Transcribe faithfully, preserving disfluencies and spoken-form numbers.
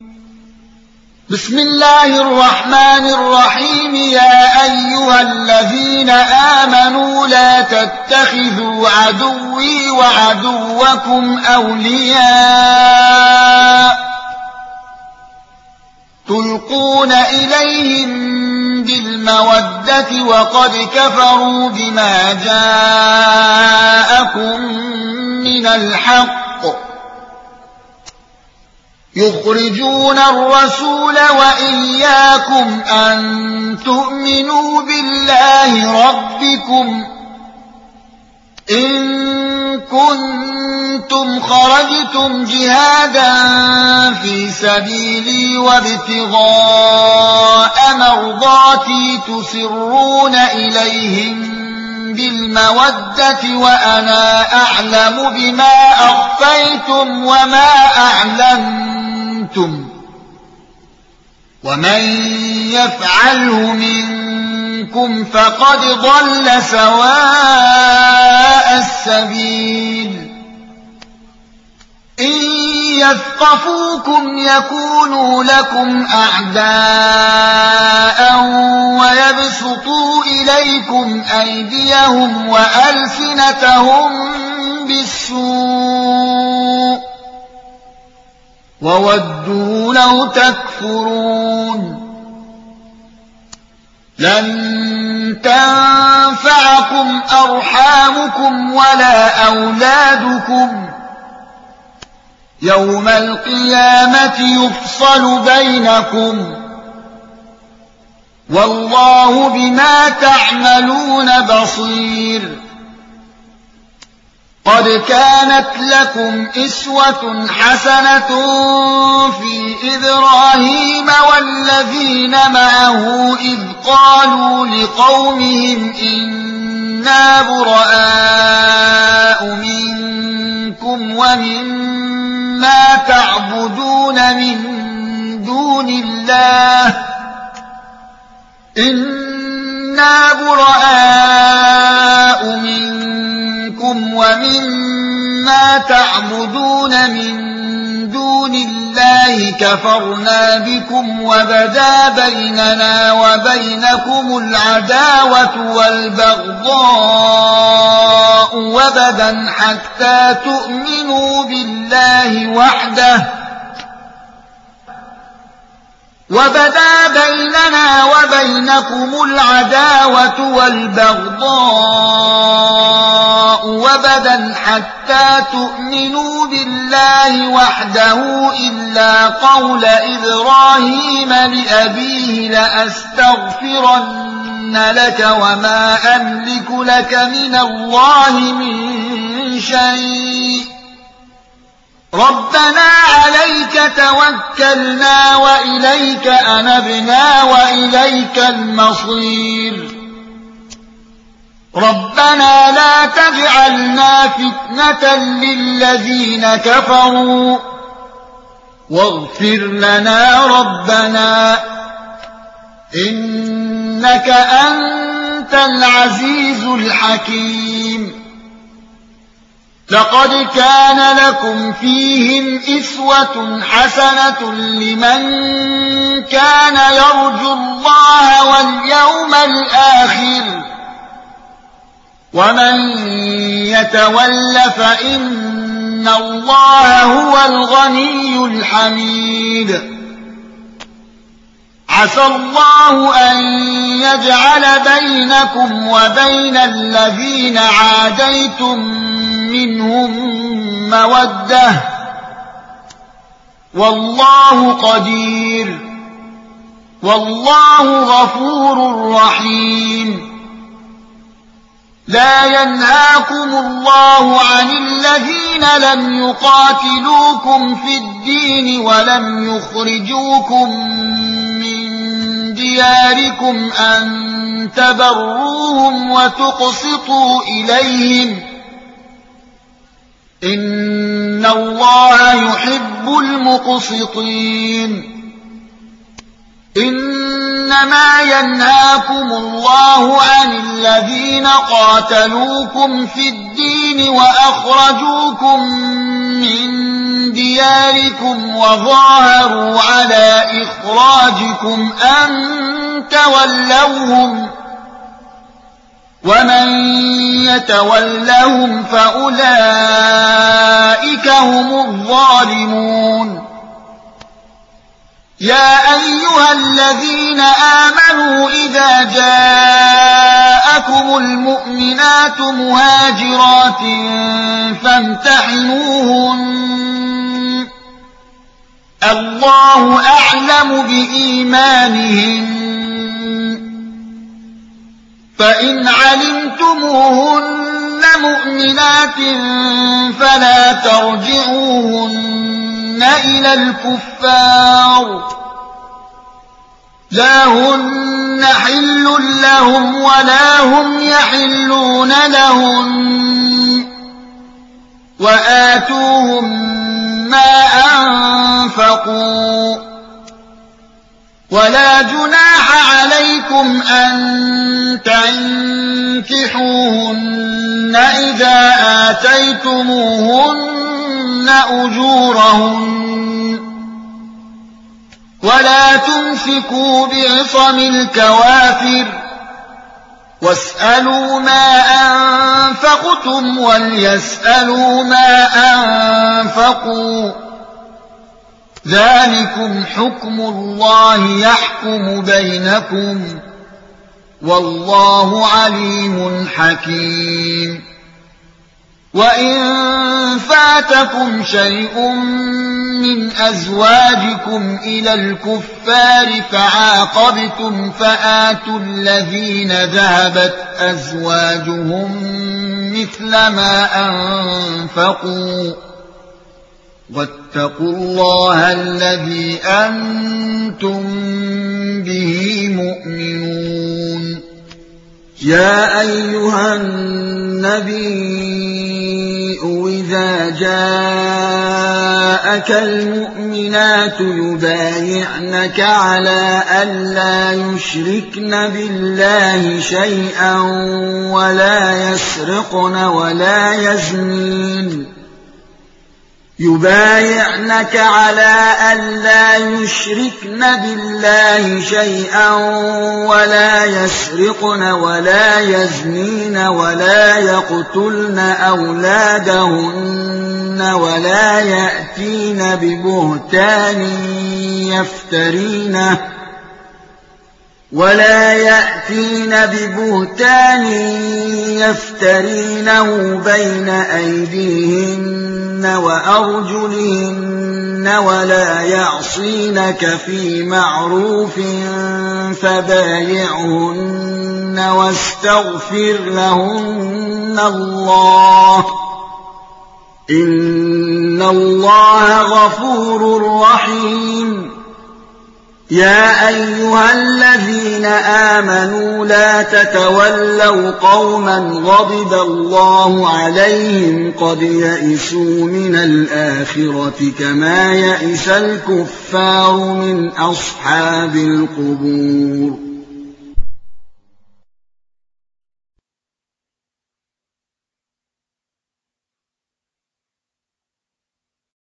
بسم الله الرحمن الرحيم يا أيها الذين آمنوا لا تتخذوا عدوي وعدوكم أولياء تلقون إليهم بالمودة وقد كفروا بما جاءكم من الحق يخرجون الرسول وإياكم أن تؤمنوا بالله ربكم إن كنتم خرجتم جهادا في سبيلي وابتغاء مرضاتي تسرون إليهم بالمودة وأنا أعلم بما أخفيتم وما أعلنتم ومن يفعله منكم فقد ضل سواء السبيل إن يثقفوكم يكونوا لكم أعداء ويبسطوا إليكم أيديهم وألسنتهم بالسوء وودوا لو تكفرون لن تنفعكم أرحامكم ولا أولادكم يوم القيامة يفصل بينكم والله بما تعملون بصير قد كانت لكم إسوة حسنة في إبراهيم والذين معه إذ قالوا لقومهم إنا براء منكم ومما تعبدون من دون الله إنا براء منكم ومما تعبدون من دون الله كفرنا بكم وبدا بيننا وبينكم العداوة والبغضاء وبدا حتى تؤمنوا بالله وحده وبدا بيننا وبينكم العداوة والبغضاء وبدا حتى تؤمنوا بالله وحده إلا قول إبراهيم لأبيه لأستغفرن لك وما أملك لك من الله من شيء ربنا عليك توكلنا وإليك أنبنا وإليك المصير ربنا لا تجعلنا فتنة للذين كفروا واغفر لنا ربنا إنك أنت العزيز الحكيم لقد كان لكم فيهم إسوة حسنة لمن كان يرجو الله واليوم الآخر ومن يتول فإن الله هو الغني الحميد عسى الله أن يجعل بينكم وبين الذين عاديتم منهم مودة والله قدير والله غفور رحيم لا ينهاكم الله عن الذين لم يقاتلوكم في الدين ولم يخرجوكم من دياركم أن تبروهم وتقسطوا إليهم إن الله يحب المقسطين إنما ينهاكم الله عن الذين قاتلوكم في الدين وأخرجوكم من دياركم وظاهروا على أزواجكم أن تولوهم ومن يتولهم فأولئك هم الظالمون يا أيها الذين آمنوا إذا جاءكم المؤمنات مهاجرات فامتحنوهن الله أعلم بإيمانهن فإن علمتموهن مؤمنات فلا ترجعوهن إلى الكفار لا هن حل لهم ولا هم يحلون لهن وآتوهم ما أنفقوا ولا جناح عليكم أن تنكحوهن إذا آتيتموهن أجورهن ولا تمسكوا بعصم الكوافر واسألوا ما أنفقتم وليسألوا ما أنفقوا ذلكم حكم الله يحكم بينكم والله عليم حكيم وإن فاتكم شيء من أزواجكم إلى الكفار فعاقبتم فآتوا الذين ذهبت أزواجهم مثل ما أنفقوا واتقوا الله الذي أنتم به مؤمنون يا أيها النبي إذا جاءك المؤمنات يبايعنك على ألا يشركن بالله شيئا ولا يسرقن ولا يزنين يبايعنك على ألا يشركن بالله شيئا ولا يسرقن ولا يزنين ولا يقتلن أولادهن ولا يأتين ببهتان يفترينه ولا يأتين ببهتان يفترينه بين أيديهن وأرجلهن ولا يعصينك في معروف فبايعهن واستغفر لهن الله إن الله غفور رحيم يا أيها الذين آمنوا لا تتولوا قوما غضب الله عليهم قد يئسوا من الآخرة كما يئس الكفار من أصحاب القبور